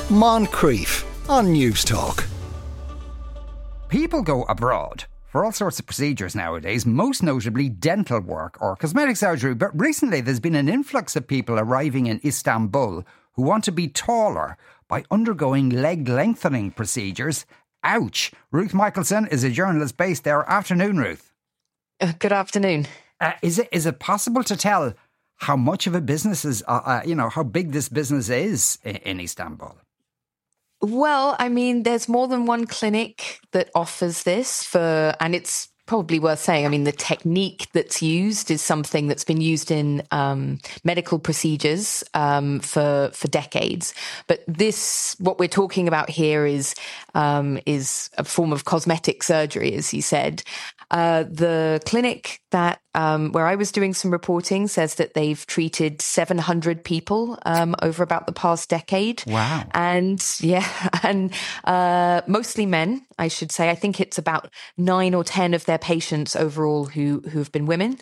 Moncrief on News Talk. People go abroad for all sorts of procedures nowadays, most notably dental work or cosmetic surgery. But recently there's been an influx of people arriving in Istanbul who want to be taller by undergoing leg lengthening procedures. Ouch. Ruth Michelson is a journalist based there. Afternoon, Ruth. Good afternoon. Is it possible to tell how much of a business is, how big this business is in Istanbul? Well, I mean, there's more than one clinic that offers this and it's probably worth saying, I mean, the technique that's used is something that's been used in medical procedures for decades. But what we're talking about here is a form of cosmetic surgery, as you said. The clinic that where I was doing some reporting says that they've treated 700 people over about the past decade. Wow. And mostly men, I should say. I think it's about 9 or 10 of their patients overall who have been women.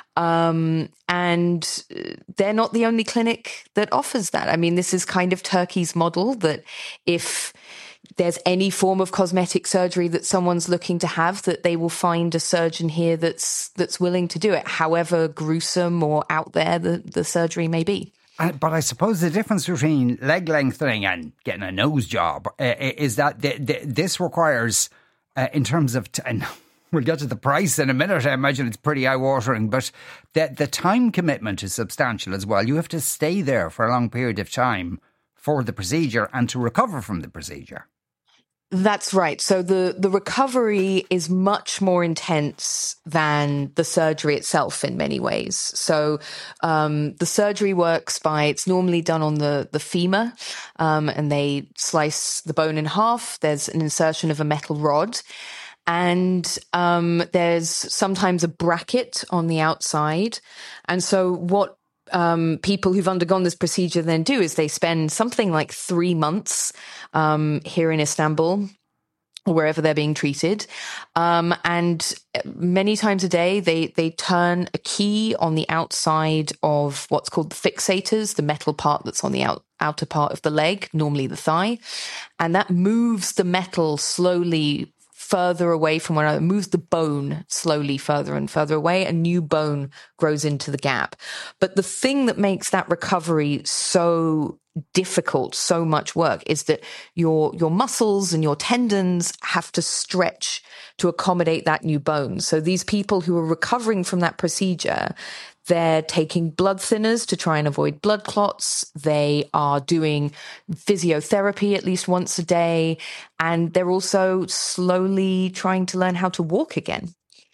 And they're not the only clinic that offers that. I mean, this is kind of Turkey's model, that if there's any form of cosmetic surgery that someone's looking to have, that they will find a surgeon here that's willing to do it, however gruesome or out there the surgery may be. But I suppose the difference between leg lengthening and getting a nose job is that this requires, in terms of... and we'll get to the price in a minute. I imagine it's pretty eye-watering, but the time commitment is substantial as well. You have to stay there for a long period of time for the procedure and to recover from the procedure. That's right. So the recovery is much more intense than the surgery itself in many ways. So the surgery works it's normally done on the femur, and they slice the bone in half. There's an insertion of a metal rod, and there's sometimes a bracket on the outside. And so what people who've undergone this procedure then do is they spend something like 3 months here in Istanbul or wherever they're being treated. And many times a day, they turn a key on the outside of what's called the fixators, the metal part that's on the outer part of the leg, normally the thigh. And that moves the metal slowly further away from one another, moves the bone slowly further and further away. A new bone grows into the gap. But the thing that makes that recovery so difficult, so much work, is that your muscles and your tendons have to stretch to accommodate that new bone. So these people who are recovering from that procedure, they're taking blood thinners to try and avoid blood clots. They are doing physiotherapy at least once a day. And they're also slowly trying to learn how to walk again.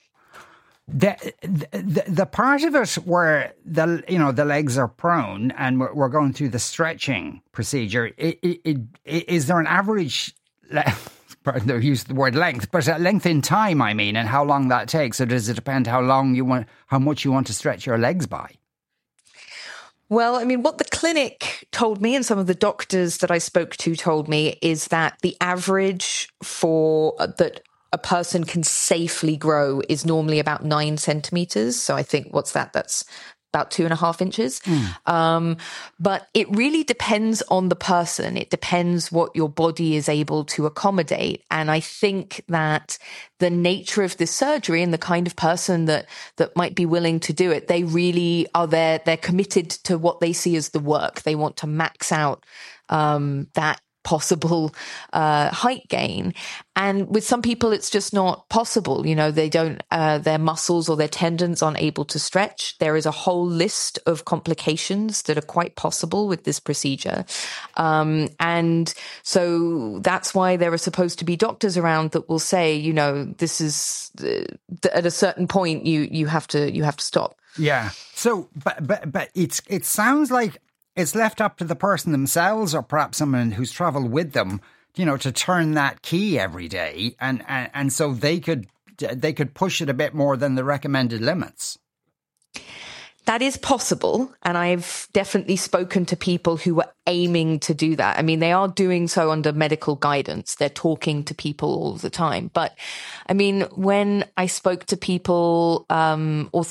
The part of it where the legs are prone and we're going through the stretching procedure, is there an average... They use the word length, but length in time, I mean, and how long that takes. So does it depend how much you want to stretch your legs by? Well, I mean, what the clinic told me and some of the doctors that I spoke to told me is that the average that a person can safely grow is normally about 9 centimeters. So I think, what's that? That's about 2.5 inches. But it really depends on the person. It depends what your body is able to accommodate. And I think that the nature of this surgery and the kind of person that might be willing to do it, they really are there. They're committed to what they see as the work. They want to max out that possible height gain. And with some people, it's just not possible. They don't, their muscles or their tendons aren't able to stretch. There is a whole list of complications that are quite possible with this procedure. And so that's why there are supposed to be doctors around that will say, this is at a certain point, you have to stop. Yeah. So, but it sounds like it's left up to the person themselves, or perhaps someone who's travelled with them, to turn that key every day, and so they could push it a bit more than the recommended limits. That is possible, and I've definitely spoken to people who are aiming to do that. I mean, they are doing so under medical guidance. They're talking to people all the time. But I mean, when I spoke to people,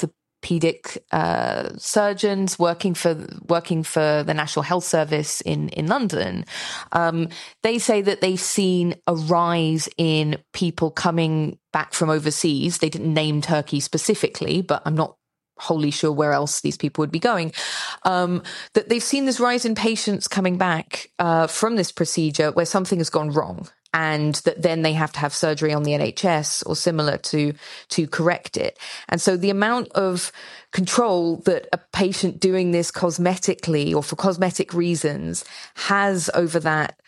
orthopedic surgeons working for the National Health Service in London, they say that they've seen a rise in people coming back from overseas. They didn't name Turkey specifically, but I'm not wholly sure where else these people would be going, that they've seen this rise in patients coming back from this procedure where something has gone wrong, and that then they have to have surgery on the NHS or similar to correct it. And so the amount of control that a patient doing this cosmetically or for cosmetic reasons has over that,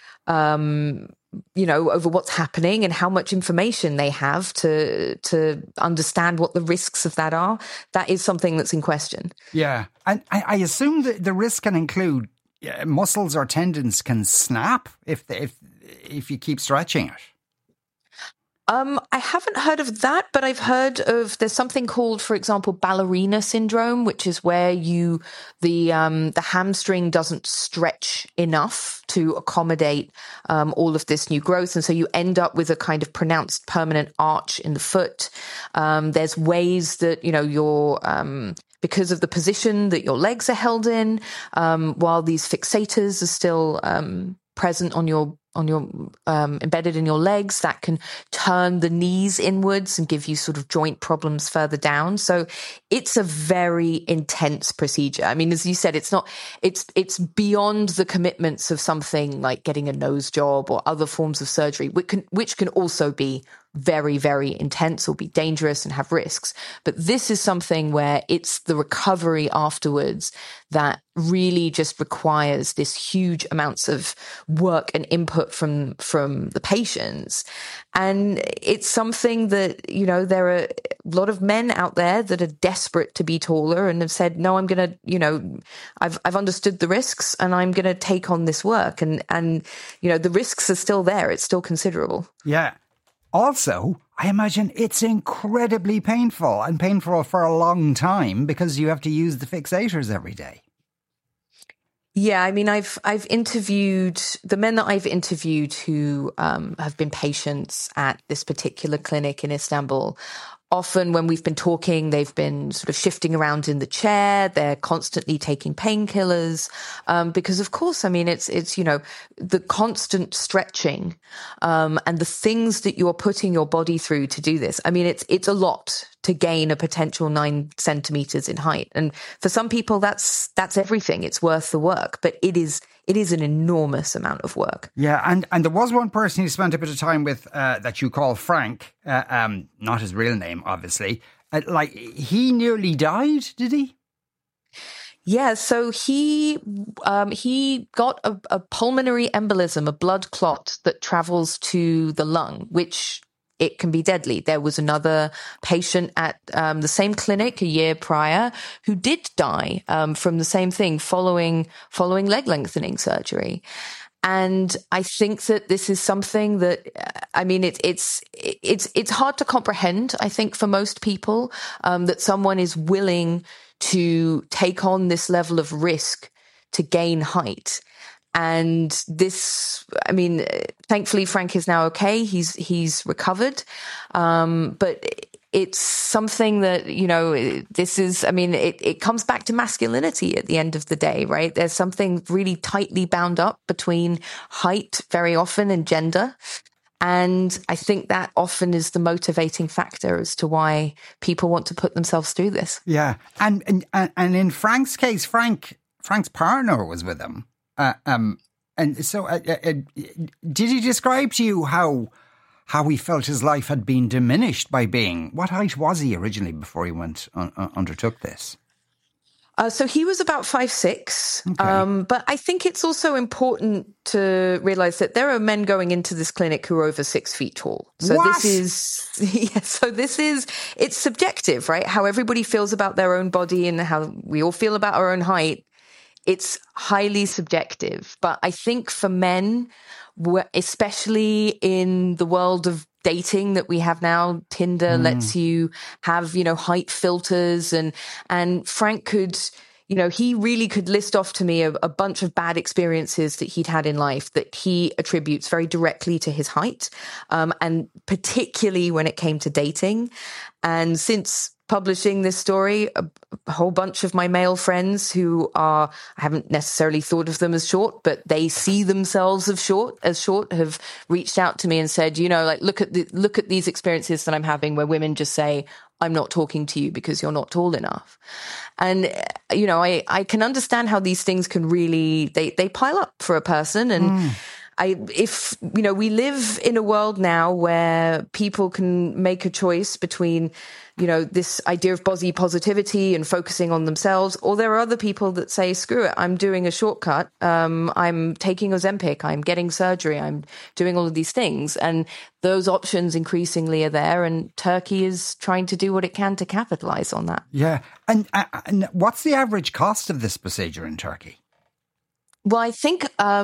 over what's happening and how much information they have to understand what the risks of that are, that is something that's in question. Yeah. And I assume that the risk can include muscles or tendons can snap if you keep stretching it. I haven't heard of that, but I've heard of, there's something called, for example, ballerina syndrome, which is where the hamstring doesn't stretch enough to accommodate all of this new growth. And so you end up with a kind of pronounced permanent arch in the foot. There's ways that, because of the position that your legs are held in, while these fixators are still present on your embedded in your legs, that can turn the knees inwards and give you sort of joint problems further down. So it's a very intense procedure. I mean, as you said, it's beyond the commitments of something like getting a nose job or other forms of surgery, which can also be very, very intense or be dangerous and have risks. But this is something where it's the recovery afterwards that really just requires this huge amounts of work and input from the patients. And it's something that, there are a lot of men out there that are desperate to be taller and have said, no, I'm going to, I've understood the risks and I'm going to take on this work. And, the risks are still there. It's still considerable. Yeah. Also, I imagine it's incredibly painful and painful for a long time because you have to use the fixators every day. Yeah, I mean, I've interviewed the men that I've interviewed who have been patients at this particular clinic in Istanbul. Often when we've been talking, they've been sort of shifting around in the chair. They're constantly taking painkillers, because of course, I mean, it's, the constant stretching, and the things that you're putting your body through to do this. I mean, it's a lot to gain a potential 9 centimeters in height. And for some people, that's everything. It's worth the work, but it is an enormous amount of work. Yeah, and there was one person you spent a bit of time with that you call Frank, not his real name, obviously. He nearly died, did he? Yeah, so he got a pulmonary embolism, a blood clot that travels to the lung, which it can be deadly. There was another patient at the same clinic a year prior who did die from the same thing following leg lengthening surgery. And I think that this is something that, I mean, it's hard to comprehend, I think, for most people, that someone is willing to take on this level of risk to gain height. And this, I mean, thankfully Frank is now okay. He's recovered. But it's something that, this is, I mean, it comes back to masculinity at the end of the day, right? There's something really tightly bound up between height very often and gender. And I think that often is the motivating factor as to why people want to put themselves through this. Yeah. And in Frank's case, Frank's partner was with him. And so did he describe to you how he felt his life had been diminished by being, what height was he originally before he undertook this? So he was about 5'6". Okay. But I think it's also important to realize that there are men going into this clinic who are over 6 feet tall. So what? It's subjective, right? How everybody feels about their own body and how we all feel about our own height. It's highly subjective. But I think for men, especially in the world of dating that we have now, Tinder lets you have, height filters, and Frank could, he really could list off to me a bunch of bad experiences that he'd had in life that he attributes very directly to his height, and particularly when it came to dating. And since publishing this story, a whole bunch of my male friends who are, I haven't necessarily thought of them as short, but they see themselves as short, have reached out to me and said, like, look at these experiences that I'm having where women just say, I'm not talking to you because you're not tall enough. And, I can understand how these things can really, they pile up for a person. And we live in a world now where people can make a choice between, this idea of body positivity and focusing on themselves, or there are other people that say, screw it, I'm doing a shortcut. I'm taking Ozempic, I'm getting surgery, I'm doing all of these things. And those options increasingly are there, and Turkey is trying to do what it can to capitalize on that. Yeah. And what's the average cost of this procedure in Turkey? Well, I think,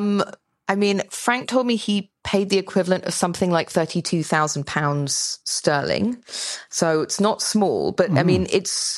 Frank told me he paid the equivalent of something like £32,000 sterling. So it's not small, but it's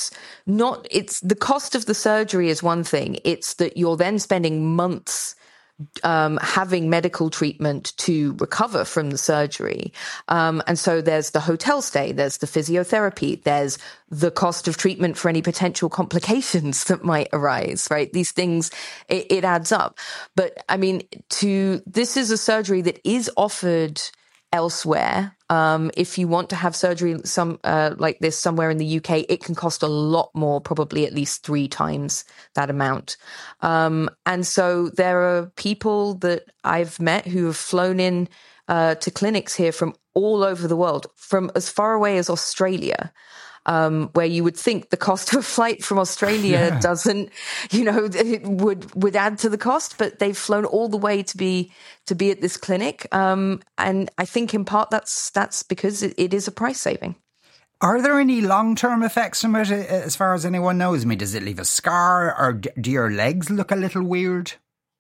the cost of the surgery is one thing. It's that you're then spending months having medical treatment to recover from the surgery. And so there's the hotel stay, there's the physiotherapy, there's the cost of treatment for any potential complications that might arise, right? These things, it adds up. But this is a surgery that is offered elsewhere. If you want to have surgery like this somewhere in the UK, it can cost a lot more, probably at least 3 times that amount. And so there are people that I've met who have flown in to clinics here from all over the world, from as far away as Australia, where you would think the cost of a flight from Australia doesn't, it would add to the cost, but they've flown all the way to be at this clinic. And I think in part that's because it is a price saving. Are there any long-term effects from it, as far as anyone knows? Does it leave a scar, or do your legs look a little weird?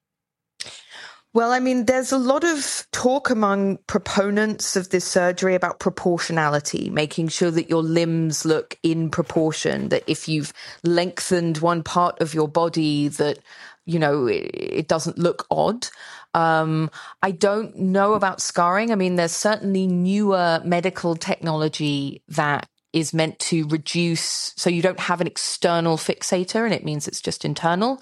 Well, there's a lot of talk among proponents of this surgery about proportionality, making sure that your limbs look in proportion, that if you've lengthened one part of your body, that, it doesn't look odd. I don't know about scarring. There's certainly newer medical technology that is meant to reduce, so you don't have an external fixator, and it means it's just internal.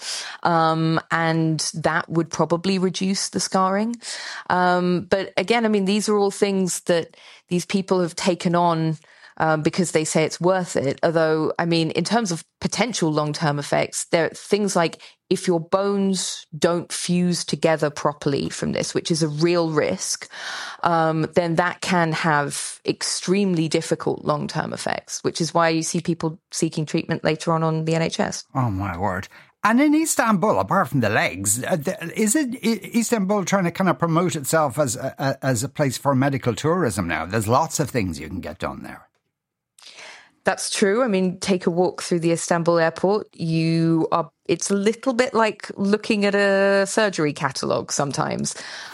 And that would probably reduce the scarring. But again, these are all things that these people have taken on because they say it's worth it. Although, in terms of potential long-term effects, there are things like if your bones don't fuse together properly from this, which is a real risk, then that can have extremely difficult long-term effects, which is why you see people seeking treatment later on the NHS. Oh, my word. And in Istanbul, apart from the legs, is it Istanbul trying to kind of promote itself as a place for medical tourism now? There's lots of things you can get done there. That's true. Take a walk through the Istanbul airport. It's a little bit like looking at a surgery catalogue sometimes.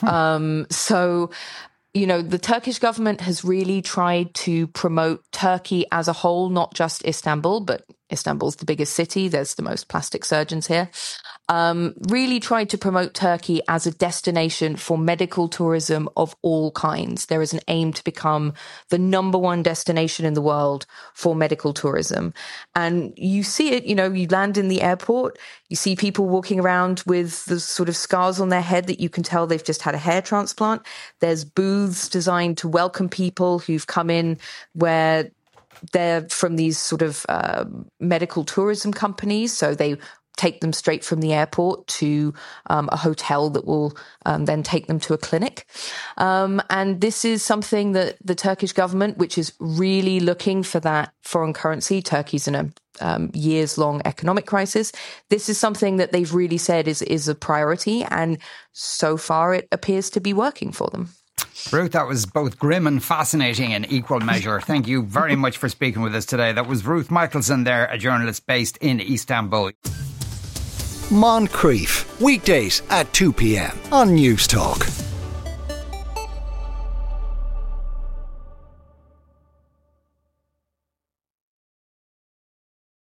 So, the Turkish government has really tried to promote Turkey as a whole, not just Istanbul, but Istanbul's the biggest city. There's the most plastic surgeons here. Really tried to promote Turkey as a destination for medical tourism of all kinds. There is an aim to become the number one destination in the world for medical tourism. And you see it, you land in the airport, you see people walking around with the sort of scars on their head that you can tell they've just had a hair transplant. There's booths designed to welcome people who've come in where they're from these sort of medical tourism companies. So they take them straight from the airport to a hotel that will then take them to a clinic. And this is something that the Turkish government, which is really looking for that foreign currency, Turkey's in a years-long economic crisis. This is something that they've really said is a priority. And so far, it appears to be working for them. Ruth, that was both grim and fascinating in equal measure. Thank you very much for speaking with us today. That was Ruth Michelson there, a journalist based in Istanbul. Moncrief, weekdays at 2 p.m. on News Talk.